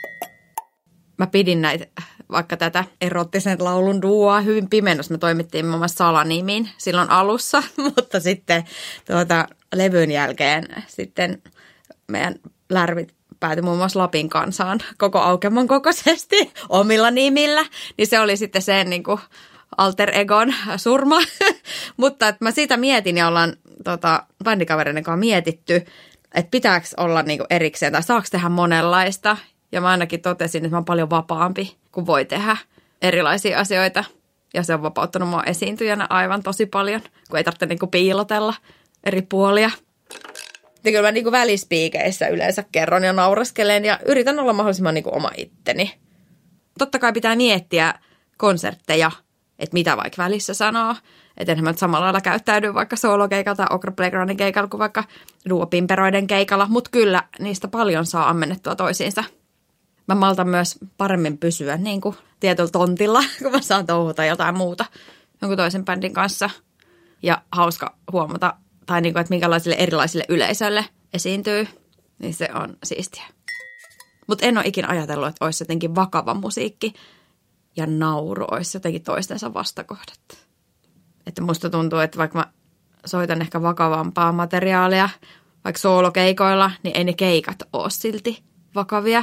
Mä pidin näitä, vaikka tätä erottisen laulun duoa hyvin pimennossa. Me toimittiin muun muassa salanimiin silloin alussa, mutta sitten levyn jälkeen sitten meidän lärvit päätyi muun muassa Lapin kansaan koko Aukemon kokoisesti omilla nimillä. Niin se oli sitten sen niin kuin alter egon surma. Mutta että mä siitä mietin ja ollaan bandikavereiden kanssa mietitty, että pitääkö olla niin kuin erikseen tai saako tehdä monenlaista. Ja mä ainakin totesin, että mä oon paljon vapaampi, kun voi tehdä erilaisia asioita. Ja se on vapauttanut mua esiintyjänä aivan tosi paljon, kun ei tarvitse niinku piilotella eri puolia. Ja kyllä mä niinku välispiikeissä yleensä kerron ja nauraskelen ja yritän olla mahdollisimman niinku oma itteni. Totta kai pitää miettiä konsertteja, että mitä vaikka välissä sanoo. Että enhän mä samalla lailla käyttäydy vaikka soolokeikalla tai Okra Playgroundin keikalla kuin vaikka Duo Pimperoiden keikalla. Mutta kyllä niistä paljon saa ammennettua toisiinsa. Mä maltan myös paremmin pysyä niin kuin tietyllä tontilla, kun mä saan touhuta jotain muuta jonkun toisen bändin kanssa. Ja hauska huomata, tai niin kuin, että minkälaisille erilaisille yleisöille esiintyy, niin se on siistiä. Mutta en ole ikinä ajatellut, että olisi jotenkin vakava musiikki ja nauru olisi jotenkin toistensa vastakohdat. Että musta tuntuu, että vaikka mä soitan ehkä vakavampaa materiaalia, vaikka soolokeikoilla, niin ei ne keikat ole silti vakavia.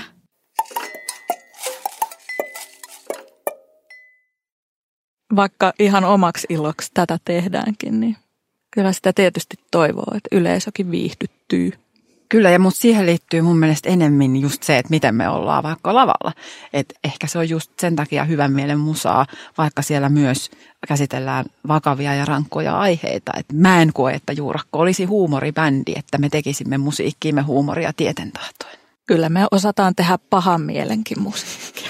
Vaikka ihan omaksi iloksi tätä tehdäänkin, niin kyllä sitä tietysti toivoo, että yleisökin viihdyttyy. Kyllä, ja mutta siihen liittyy mun mielestä enemmän just se, että miten me ollaan vaikka lavalla. Et ehkä se on just sen takia hyvän mielen musaa, vaikka siellä myös käsitellään vakavia ja rankkoja aiheita. Et mä en koe, että Juurakko olisi huumoribändi, että me tekisimme musiikkiimme huumoria tieten tahtoen. Kyllä me osataan tehdä pahan mielenkin musiikkia.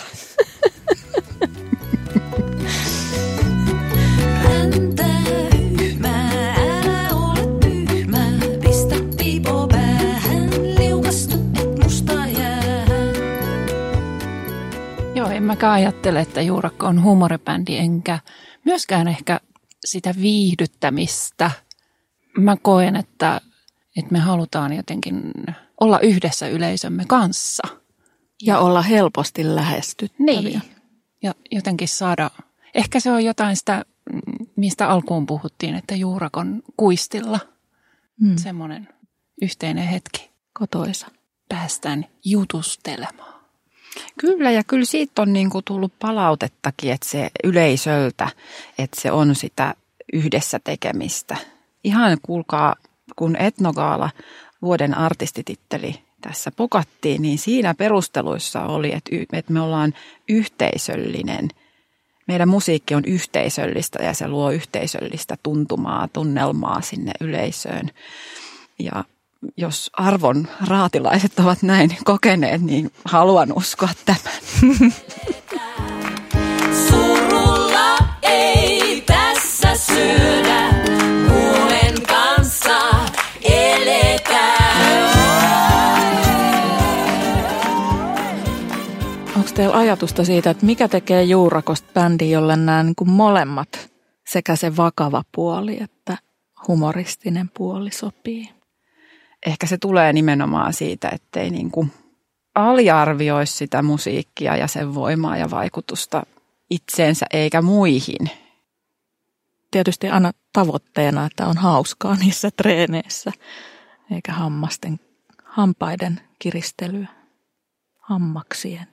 Joo, en mäkään ajattele, että Juurakko on huumoribändi, enkä myöskään ehkä sitä viihdyttämistä. Mä koen, että Että me halutaan jotenkin olla yhdessä yleisömme kanssa. Ja olla helposti lähestyttäviä. Niin. Ja jotenkin saada, ehkä se on jotain sitä, mistä alkuun puhuttiin, että juurakon kuistilla. Semmoinen yhteinen hetki. Kotoisa. Päästään jutustelemaan. Kyllä, ja kyllä siitä on niin kuin tullut palautettakin, että se yleisöltä, että se on sitä yhdessä tekemistä. Ihan kuulkaa, kun Etnogaala vuoden artistititteli tässä pokattiin, niin siinä perusteluissa oli, että me ollaan yhteisöllinen. Meidän musiikki on yhteisöllistä ja se luo yhteisöllistä tuntumaa, tunnelmaa sinne yleisöön. Ja jos arvon raatilaiset ovat näin kokeneet, niin haluan uskoa tämän. Surulla ei tässä syödä, huolen kanssa eletään. Onko teillä ajatusta siitä, että mikä tekee Juurakosta bändin, jolle nämä niin kuin molemmat, sekä se vakava puoli että humoristinen puoli sopii? Ehkä se tulee nimenomaan siitä, ettei niin kuin aliarvioi sitä musiikkia ja sen voimaa ja vaikutusta itseensä eikä muihin. Tietysti aina tavoitteena, että on hauskaa niissä treeneissä, eikä hampaiden kiristelyä, hammaksien.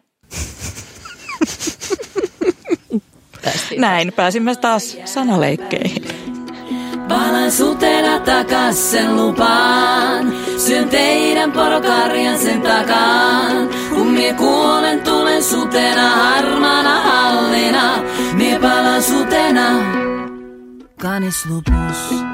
Näin, pääsimme taas sanaleikkeihin. Palan sutena takas sen lupaan, syön teidän porokarjan sen takaan. Kun mie kuolen, tulen sutena harmana hallina, mie palan sutena, canis lupus.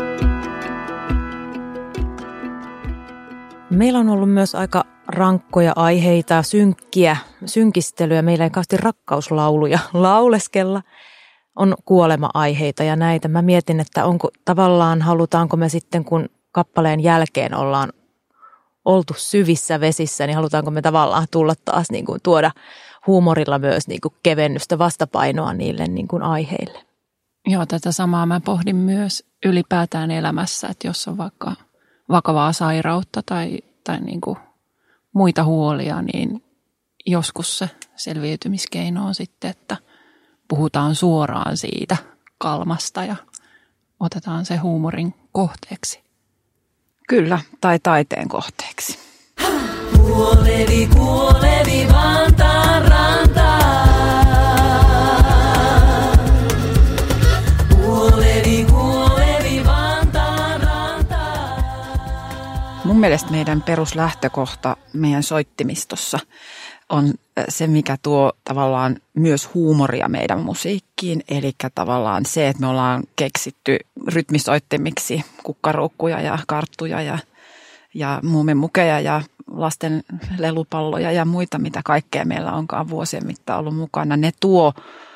Meillä on ollut myös aika rankkoja aiheita, synkistelyä. Meillä ei kauheasti rakkauslauluja lauleskella. On kuolema-aiheita ja näitä. Mä mietin, että halutaanko me sitten, kun kappaleen jälkeen ollaan oltu syvissä vesissä, niin halutaanko me tavallaan tulla taas niin kuin tuoda huumorilla myös niin kuin kevennystä, vastapainoa niille niin kuin aiheille. Joo, tätä samaa mä pohdin myös ylipäätään elämässä, että jos on vaikka vakavaa sairautta tai niin kuin muita huolia, niin joskus se selviytymiskeino on sitten, että puhutaan suoraan siitä kalmasta ja otetaan se huumorin kohteeksi. Kyllä, tai taiteen kohteeksi. Kuolevi Vantaan rantaan. Kuolevi Vantaan rantaan. Mun mielestä meidän peruslähtökohta meidän soittimistossa on se, mikä tuo tavallaan myös huumoria meidän musiikkiin. Eli tavallaan se, että me ollaan keksitty rytmisoittimiksi kukkaruukkuja ja karttuja ja muumimukeja ja lasten lelupalloja ja muita, mitä kaikkea meillä onkaan vuosien mittaan ollut mukana. Ne tuo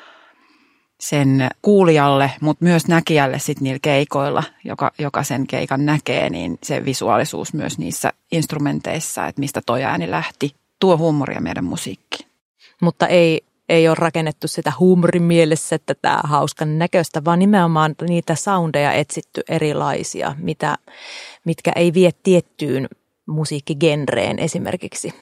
sen kuulijalle, mutta myös näkijälle sitten niillä keikoilla, joka sen keikan näkee, niin se visuaalisuus myös niissä instrumenteissa, että mistä toi ääni lähti, tuo huumoria meidän musiikkiin. Mutta ei ole rakennettu sitä huumorin mielessä, että tämä on hauskan näköistä, vaan nimenomaan niitä soundeja etsitty erilaisia, mitkä ei vie tiettyyn musiikkigenreen esimerkiksi.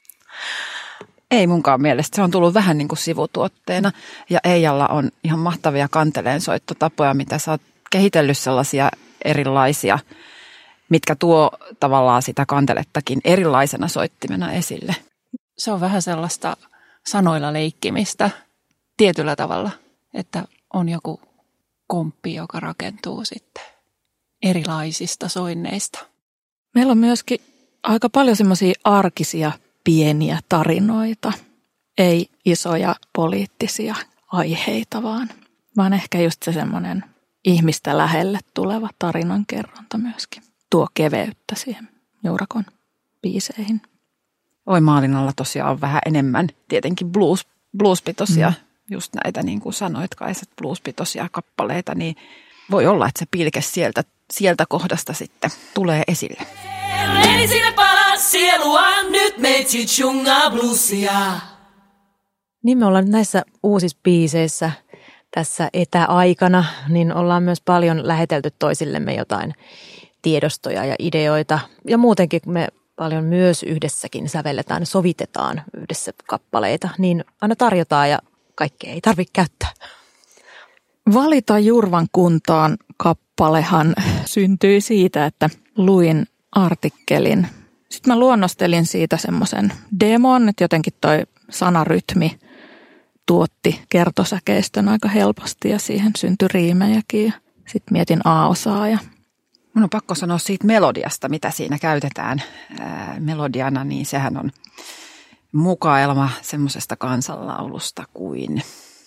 Ei munkaan mielestä. Se on tullut vähän niin kuin sivutuotteena. Ja Eijalla on ihan mahtavia kanteleensoittotapoja, mitä sä oot kehitellyt sellaisia erilaisia, mitkä tuo tavallaan sitä kantelettakin erilaisena soittimena esille. Se on vähän sellaista sanoilla leikkimistä tietyllä tavalla, että on joku komppi, joka rakentuu sitten erilaisista soinneista. Meillä on myöskin aika paljon semmoisia arkisia pieniä tarinoita, ei isoja poliittisia aiheita, vaan ehkä just se semmoinen ihmistä lähelle tuleva tarinankerronta myöskin tuo keveyttä siihen Juurakon biiseihin. Oi maalin alla tosiaan on vähän enemmän tietenkin bluespitoisia, just näitä niin kuin sanoit Kaisa, bluespitoisia kappaleita, niin voi olla, että se pilke sieltä kohdasta sitten tulee esille. Meni sinne palaa sielua, nyt meitsi tjungaa bluesia. Niin me ollaan näissä uusissa biiseissä tässä etäaikana, niin ollaan myös paljon lähetelty toisillemme jotain tiedostoja ja ideoita. Ja muutenkin, kun me paljon myös yhdessäkin sävelletään ja sovitetaan yhdessä kappaleita, niin aina tarjotaan ja kaikkea ei tarvitse käyttää. Valita Jurvan kuntaan -kappalehan syntyi siitä, että luin artikkelin. Sitten mä luonnostelin siitä semmoisen demon, että jotenkin toi sanarytmi tuotti kertosäkeistön aika helposti ja siihen syntyi riimejäkin. Sitten mietin A-osaa ja mun on pakko sanoa siitä melodiasta, mitä siinä käytetään melodiana, niin sehän on mukaelma semmoisesta kansanlaulusta kuin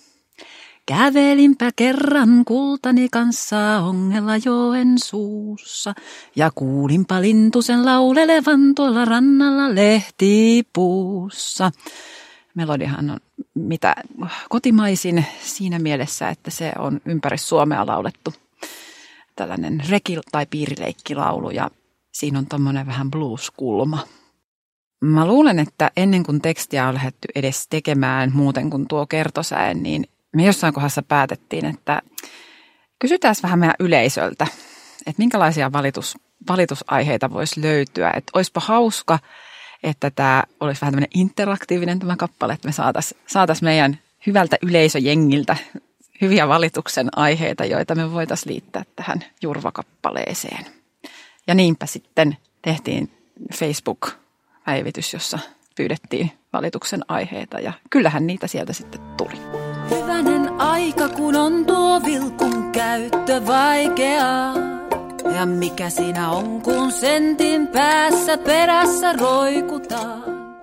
kävelinpä kerran kultani kanssa ongella joen suussa ja kuulinpa lintusen laulelevan tuolla rannalla lehtipuussa. Melodiahan on mitä kotimaisin siinä mielessä, että se on ympäri Suomea laulettu. Tällainen reki- tai piirileikkilaulu ja siinä on tommoinen vähän blues-kulma. Mä luulen, että ennen kuin tekstiä on lähdetty edes tekemään muuten kuin tuo kertosäen, niin me jossain kohdassa päätettiin, että kysytään vähän meidän yleisöltä, että minkälaisia valitusaiheita voisi löytyä. Että olisipa hauska, että tämä olisi vähän tämmöinen interaktiivinen tämä kappale, että me saataisiin meidän hyvältä yleisöjengiltä hyviä valituksen aiheita, joita me voitaisiin liittää tähän Jurva-kappaleeseen. Ja niinpä sitten tehtiin Facebook-päivitys, jossa pyydettiin valituksen aiheita ja kyllähän niitä sieltä sitten tuli. Hyvänen aika, kun on tuo vilkun käyttö vaikeaa. Ja mikä siinä on, kun sentin päässä perässä roikutaan.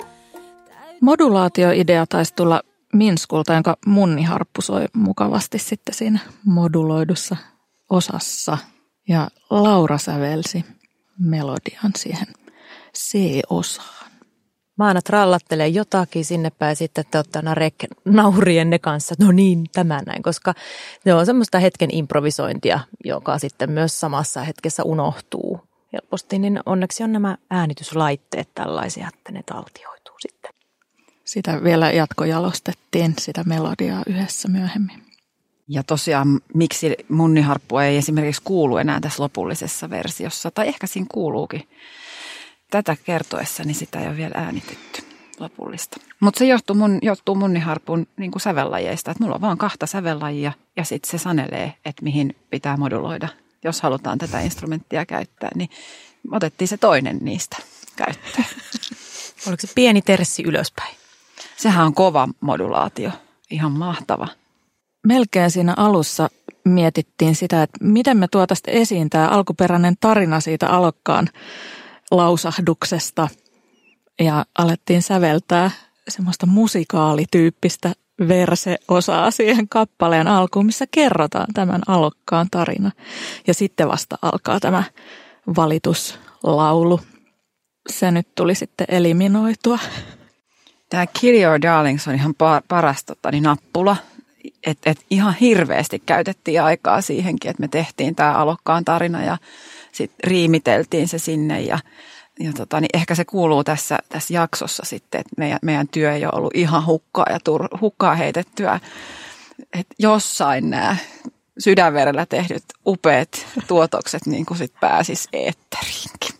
Modulaatioidea taisi tulla Minskulta, jonka munniharppu soi mukavasti sitten siinä moduloidussa osassa. Ja Laura sävelsi melodian siihen C-osaan. Mä aina trallattelen jotakin sinne päin sitten te olette aina naurienne kanssa, no niin, tämä näin, koska ne on semmoista hetken improvisointia, joka sitten myös samassa hetkessä unohtuu helposti, niin onneksi on nämä äänityslaitteet tällaisia, että ne taltioituu sitten. Sitä vielä jatkojalostettiin, sitä melodiaa yhdessä myöhemmin. Ja tosiaan, miksi munniharppua ei esimerkiksi kuulu enää tässä lopullisessa versiossa, tai ehkä siinä kuuluukin. Tätä kertoessa, niin sitä ei ole vielä äänitetty lopullista. Mutta se johtuu munniharpun niin kuin sävellajeista, että mulla on vaan 2 sävellajia ja sitten se sanelee, että mihin pitää moduloida. Jos halutaan tätä instrumenttia käyttää, niin otettiin se toinen niistä käyttöön. Oliko se pieni terssi ylöspäin? Sehän on kova modulaatio, ihan mahtava. Melkein siinä alussa mietittiin sitä, että miten me tuotaisiin esiin tämä alkuperäinen tarina siitä alokkaan lausahduksesta ja alettiin säveltää semmoista musikaalityyppistä verse-osaa siihen kappaleen alkuun, missä kerrotaan tämän alokkaan tarina. Ja sitten vasta alkaa tämä valituslaulu. Se nyt tuli sitten eliminoitua. Tämä Kill Your Darlings on ihan paras nappula. Et ihan hirveästi käytettiin aikaa siihenkin, että me tehtiin tämä alokkaan tarina ja sitten riimiteltiin se sinne ja niin ehkä se kuuluu tässä jaksossa sitten, että meidän työ ei ole ollut ihan hukkaa heitettyä. Että jossain nämä sydänverellä tehdyt upeat tuotokset niin kuin sitten pääsis eetteriinkin.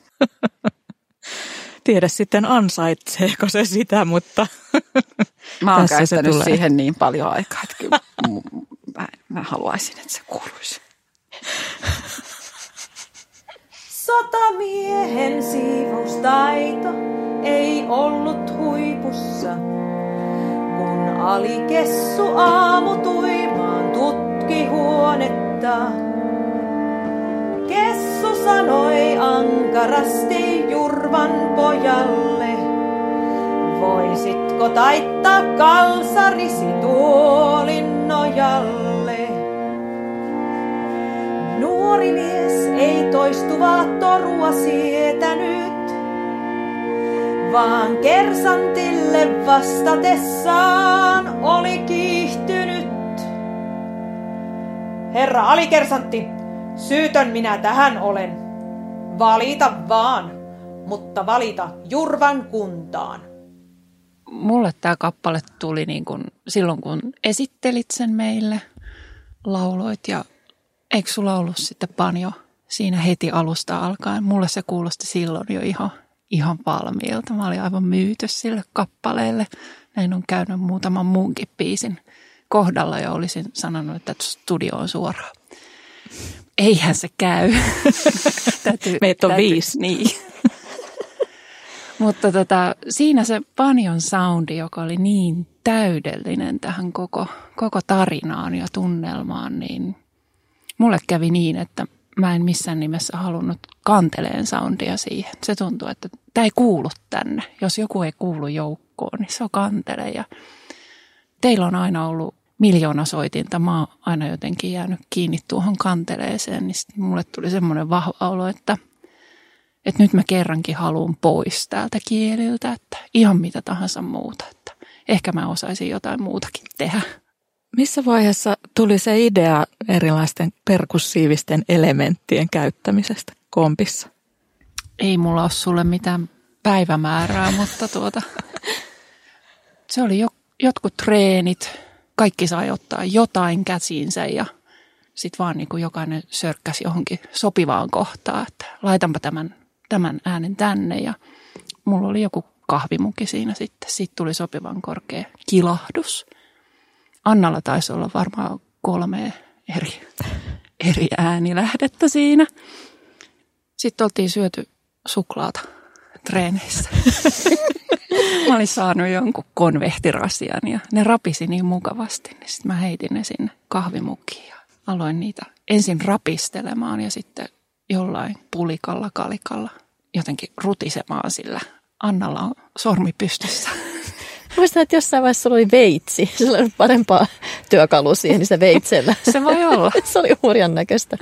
Tiedä sitten ansaitseeko se sitä, mutta mä oon käyttänyt siihen niin paljon aikaa, että kyllä mä haluaisin, että se kuuluisi. Sotamiehen siivoustaito ei ollut huipussa, kun alikessu aamutuimaan tutki huonetta. Kessu sanoi ankarasti Jurvan pojalle, voisitko taittaa kalsarisi tuolin nojalle? Nuori mies ei toistuvaa torua sietänyt, vaan kersantille vastatessaan oli kiihtynyt. Herra alikersantti, syytön minä tähän olen. Valita vaan, mutta valita Jurvan kuntaan. Mulle tämä kappale tuli niin kuin silloin, kun esittelit sen meille, lauloit ja eikö sulla ollut sitten Panjo siinä heti alusta alkaen. Mulle se kuulosti silloin jo ihan valmiilta. Mä olin aivan myyty sille kappaleelle. Näin on käynyt muutaman muunkin biisin kohdalla ja olisin sanonut, että studio on suoraan. Eihän se käy. Meitä on 5. Niin. Mutta siinä se banjon soundi, joka oli niin täydellinen tähän koko tarinaan ja tunnelmaan, niin mulle kävi niin, että mä en missään nimessä halunnut kanteleen soundia siihen. Se tuntuu, että tämä ei kuulu tänne. Jos joku ei kuulu joukkoon, niin se on kantele. Ja teillä on aina ollut 1,000,000 soitinta. Mä oon aina jotenkin jäänyt kiinni tuohon kanteleeseen, niin mulle tuli semmoinen vahva olo, että nyt mä kerrankin haluan pois täältä kieliltä, että ihan mitä tahansa muuta. Että ehkä mä osaisin jotain muutakin tehdä. Missä vaiheessa tuli se idea erilaisten perkussiivisten elementtien käyttämisestä kompissa? Ei mulla ole sulle mitään päivämäärää, mutta se oli jotkut treenit. Kaikki sai ottaa jotain käsiinsä ja sitten vaan niin kuin jokainen sörkkäsi johonkin sopivaan kohtaan, että laitanpa tämän äänen tänne ja mulla oli joku kahvimuki siinä sitten. Siitä tuli sopivan korkea kilahdus. Annalla taisi olla varmaan 3 eri äänilähdettä siinä. Sitten oltiin syöty suklaata treeneissä. Mä olin saanut jonkun konvehtirasian ja ne rapisi niin mukavasti. Niin sitten mä heitin ne sinne kahvimukiin ja aloin niitä ensin rapistelemaan ja sitten jollain pulikalla, kalikalla jotenkin rutisemaan, sillä Annalla on sormi pystyssä. Muistan, että jossain vaiheessa oli veitsi. Sillä oli parempaa työkalua siihen, niin se veitsellä. Se voi olla. Se oli hurjan näköistä.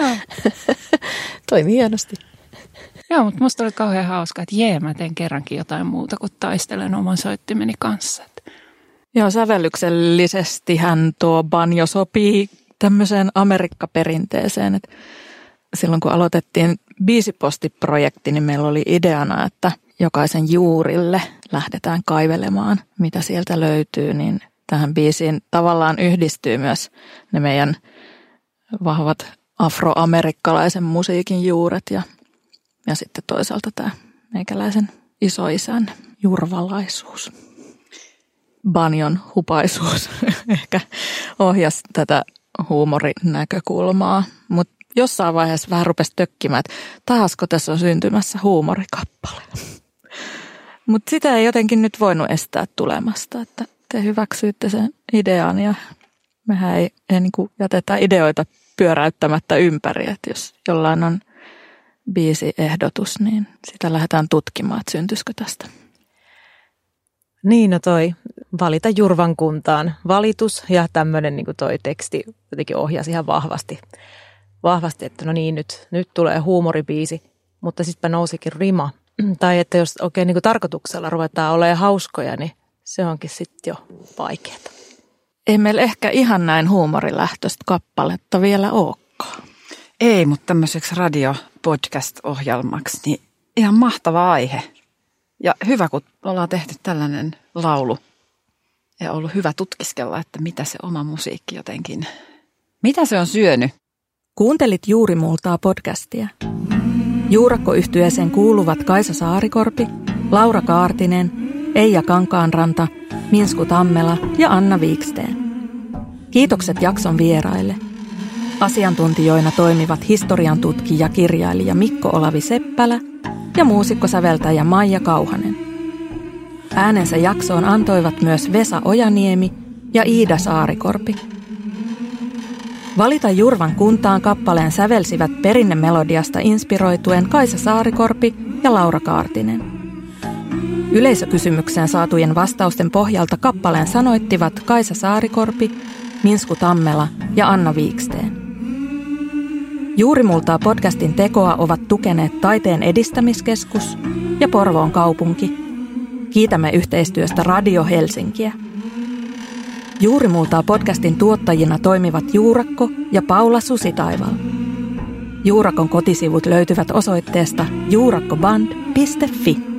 Toimi hienosti. Joo, mutta musta oli kauhean hauska, että mä teen kerrankin jotain muuta kuin taistelen oman soittimeni kanssa. Joo, sävellyksellisestihän tuo banjo sopii tämmöiseen Amerikka-perinteeseen. Että silloin kun aloitettiin biisipostiprojekti, niin meillä oli ideana, että jokaisen juurille lähdetään kaivelemaan, mitä sieltä löytyy, niin tähän biisiin tavallaan yhdistyy myös ne meidän vahvat afroamerikkalaisen musiikin juuret ja sitten toisaalta tämä meikäläisen isoisän jurvalaisuus. Banjon hupaisuus ehkä ohjasi tätä huumorinäkökulmaa, mutta jossain vaiheessa vähän rupesi tökkimään, että taasko tässä on syntymässä huumorikappale. Mutta sitä ei jotenkin nyt voinut estää tulemasta, että te hyväksyitte sen idean ja mehän ei niin kuin jätetä ideoita pyöräyttämättä ympäri, että jos jollain on biisiehdotus, niin sitä lähdetään tutkimaan, että syntyisikö tästä. Niin, no toi valita Jurvan kuntaan valitus ja tämmöinen niin kuin toi teksti jotenkin ohjasi ihan vahvasti, että no niin, nyt tulee huumoribiisi, mutta sittenpä nousikin rima. Tai että jos oikein niin kuin tarkoituksella ruvetaan olemaan hauskoja, niin se onkin sitten jo vaikeaa. Ei meillä ehkä ihan näin huumorilähtöistä kappaletta vielä olekaan. Ei, mutta tämmöiseksi radio-podcast-ohjelmaksi, niin ihan mahtava aihe. Ja hyvä, kun ollaan tehty tällainen laulu ja ollut hyvä tutkiskella, että mitä se oma musiikki jotenkin, mitä se on syönyt. Kuuntelit Juurimultaa podcastia. Juurakko-yhtyeeseen kuuluvat Kaisa Saarikorpi, Laura Kaartinen, Eija Kankaanranta, Minsku Tammela ja Anna Viiksteen. Kiitokset jakson vieraille. Asiantuntijoina toimivat historian tutkija kirjailija Mikko Olavi Seppälä ja muusikkosäveltäjä Maija Kauhanen. Äänensä jaksoon antoivat myös Vesa Ojaniemi ja Iida Saarikorpi. Valita Jurvan kuntaan kappaleen sävelsivät perinnemelodiasta inspiroituen Kaisa Saarikorpi ja Laura Kaartinen. Yleisökysymykseen saatujen vastausten pohjalta kappaleen sanoittivat Kaisa Saarikorpi, Minsku Tammela ja Anna Viiksteen. Juurimultaa podcastin tekoa ovat tukeneet Taiteen edistämiskeskus ja Porvoon kaupunki. Kiitämme yhteistyöstä Radio Helsinkiä. Juurimultaa podcastin tuottajina toimivat Juurakko ja Paula Susitaival. Juurakon kotisivut löytyvät osoitteesta juurakkoband.fi.